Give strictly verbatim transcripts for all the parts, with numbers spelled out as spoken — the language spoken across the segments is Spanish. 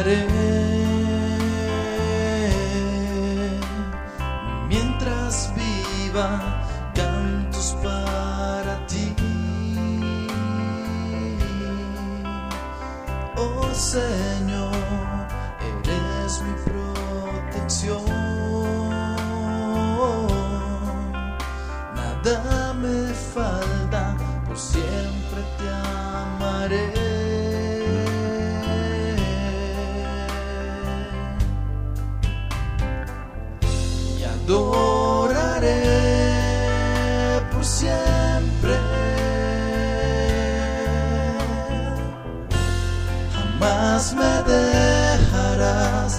adoraré mientras viva, cantos para ti. Oh Señor, eres mi protección, nada me falta, por siempre te amaré. Y adoraré por siempre, jamás me dejarás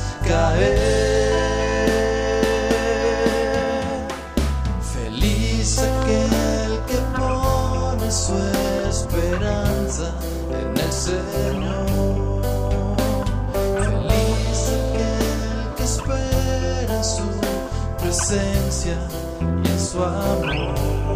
caer. Feliz aquel que pone su esperanza en el Señor. Feliz aquel que espera en su presencia y en su amor.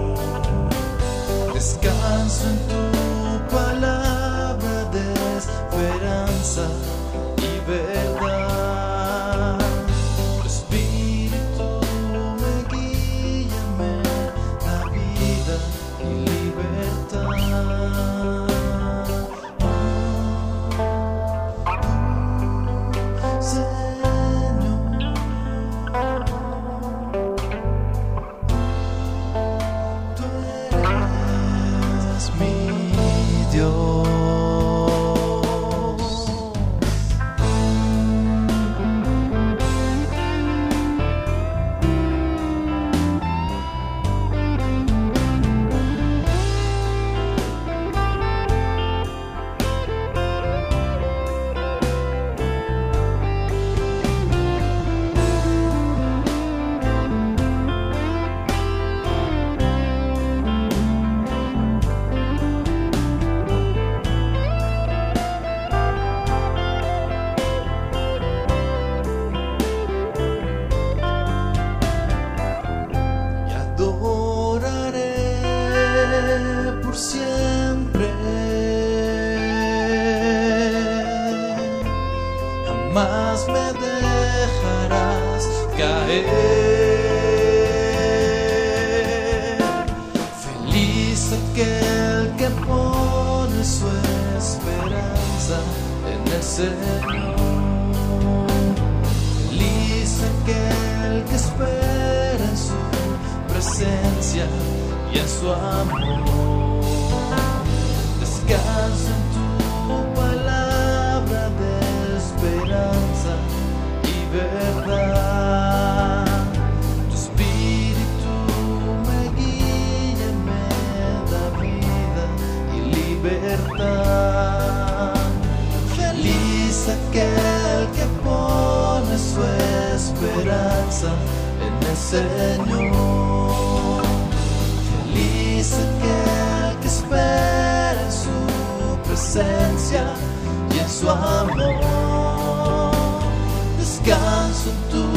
Descanso en tu palabra de esperanza y verdad. Tu Espíritu me guía, me da vida y libertad. Oh, Señor, tú eres mi Dios. Por siempre, jamás me dejarás caer. Feliz aquel que pone su esperanza en el Señor. Feliz aquel que espera en su presencia y en su amor. Descanso en tu palabra de esperanza y verdad. Tu Espíritu me guía, me da vida y libertad. Feliz aquel que pone su esperanza en el Señor. Feliz aquel que espera en su presencia y en su amor. Descanso en tu